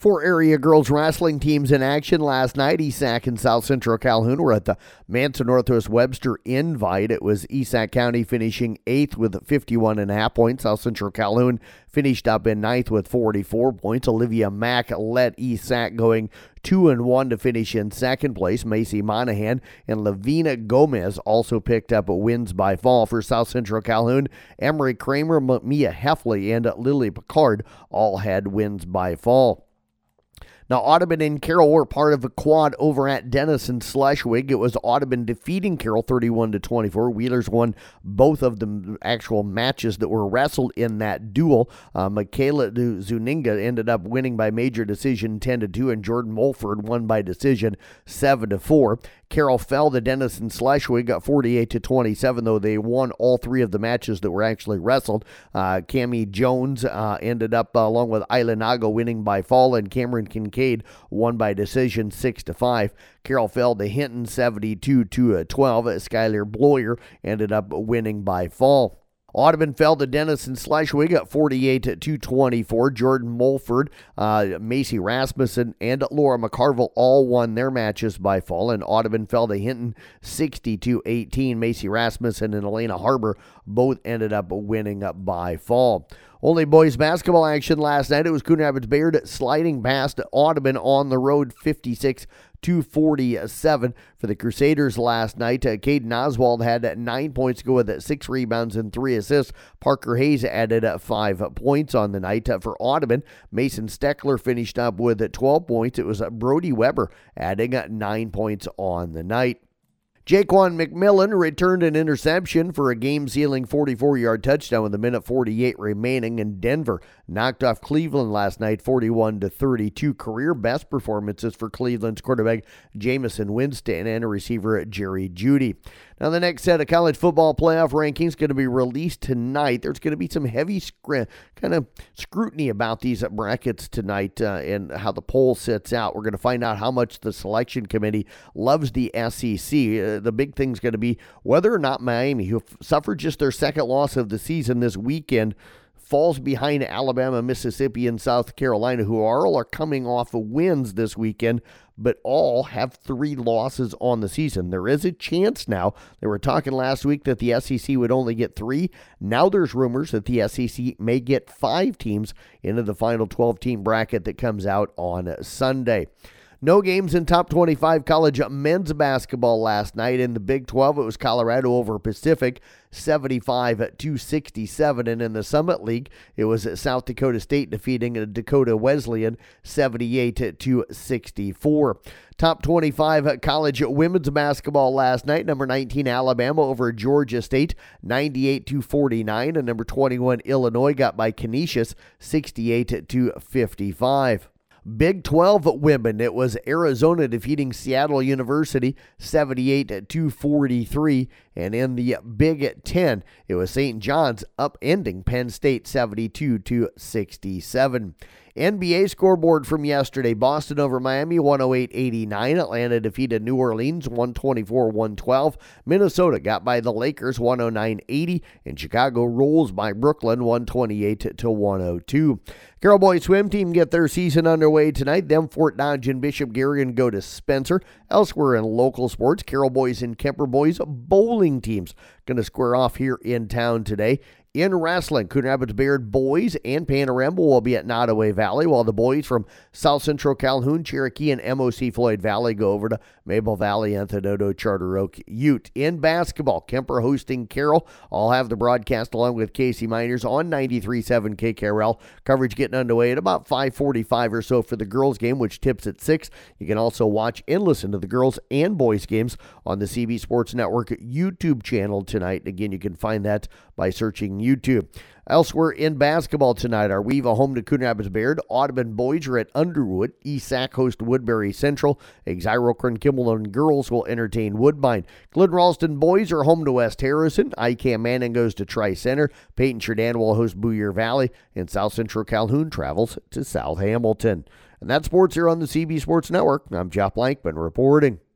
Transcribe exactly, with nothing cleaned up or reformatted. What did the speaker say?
Four area girls wrestling teams in action last night. E S A C and South Central Calhoun were at the Manson Northwest Webster Invite. It was E S A C County finishing eighth with fifty-one and a half points. South Central Calhoun finished up in ninth with forty-four points. Olivia Mack led E S A C going two and one to finish in second place. Macy Monahan and Lavina Gomez also picked up wins by fall. For South Central Calhoun, Emery Kramer, Mia Heffley, and Lily Picard all had wins by fall. Now, Audubon and Carroll were part of a quad over at Denison Schleswig. It was Audubon defeating Carroll thirty-one to twenty-four. Wheelers won both of the actual matches that were wrestled in that duel. Uh, Michaela Zuninga ended up winning by major decision ten to two, and Jordan Mulford won by decision seven to four. Carroll fell to Denison Schleswig got forty-eight to twenty-seven, though they won all three of the matches that were actually wrestled. Uh, Cammie Jones uh, ended up, uh, along with Isla Nago, winning by fall, and Cameron Kincaid won by decision six to five. Carroll fell to Hinton seventy-two to twelve. Skylar Bloyer ended up winning by fall. Audubon fell to Denison Schleswig at forty-eight to twenty-four. Jordan Mulford, uh, Macy Rasmussen, and Laura McCarville all won their matches by fall, and Audubon fell to Hinton sixty to eighteen. Macy Rasmussen and Elena Harbor both ended up winning by fall. Only boys basketball action last night. It was Coon Rapids Bayard sliding past Audubon on the road fifty-six to forty-seven for the Crusaders last night. Uh, Caden Oswald had nine points to go with six rebounds and three assists. Parker Hayes added uh, five points on the night. Uh, for Audubon, Mason Steckler finished up with twelve points. It was uh, Brody Weber adding uh, nine points on the night. Jaquan McMillan returned an interception for a game-sealing forty-four-yard touchdown with a minute forty-eight remaining, and Denver knocked off Cleveland last night forty-one to thirty-two. Career best performances for Cleveland's quarterback Jamison Winston and a receiver Jerry Jeudy. Now, the next set of college football playoff rankings is going to be released tonight. There's going to be some heavy scr- kind of scrutiny about these brackets tonight uh, and how the poll sits out. We're going to find out how much the selection committee loves the S E C. Uh, the big thing's going to be whether or not Miami, who suffered just their second loss of the season this weekend, falls behind Alabama, Mississippi, and South Carolina, who all are coming off of wins this weekend, but all have three losses on the season. There is a chance now. They were talking last week that the S E C would only get three. Now there's rumors that the S E C may get five teams into the final twelve-team bracket that comes out on Sunday. No games in top twenty-five college men's basketball last night. In the Big twelve, it was Colorado over Pacific, seventy-five to sixty-seven. And in the Summit League, it was South Dakota State defeating Dakota Wesleyan, seventy-eight to sixty-four. Top twenty-five college women's basketball last night. Number nineteen, Alabama over Georgia State, ninety-eight to forty-nine. And number twenty-one, Illinois got by Canisius, sixty-eight to fifty-five. Big twelve women, it was Arizona defeating Seattle University seventy-eight to forty-three. And in the Big ten, it was Saint John's upending Penn State seventy-two to sixty-seven. N B A scoreboard from yesterday. Boston over Miami, one oh eight eighty-nine. Atlanta defeated New Orleans, one twenty-four to one twelve. Minnesota got by the Lakers, one oh nine eighty. And Chicago rolls by Brooklyn, one twenty-eight to one oh two. Carroll Boys swim team get their season underway tonight. Them Fort Dodge and Bishop Garrigan go to Spencer. Elsewhere in local sports, Carroll Boys and Kemper Boys bowling teams going to square off here in town today. In wrestling, Coon Rapids Bayard boys and Panorama will be at Nottoway Valley, while the boys from South Central Calhoun, Cherokee, and M O C Floyd Valley go over to Maple Valley, Anthony Charter Oak, Ute. In basketball, Kemper hosting Carroll. I'll have the broadcast along with Casey Miners on ninety-three point seven K K R L. Coverage getting underway at about five forty-five or so for the girls game, which tips at six. You can also watch and listen to the girls and boys games on the C B Sports Network YouTube channel tonight. Again, you can find that by searching YouTube. Elsewhere in basketball tonight, our Weeva home to Coon Rapids Bayard. Audubon boys are at Underwood. E S A C host Woodbury Central. Exirocron Kimballton girls will entertain Woodbine. Glen Ralston boys are home to West Harrison. I C A M Manning goes to Tri-Center. Peyton Sheridan will host Boyer Valley. And South Central Calhoun travels to South Hamilton. And that's sports here on the C B Sports Network. I'm Jeff Blankman reporting.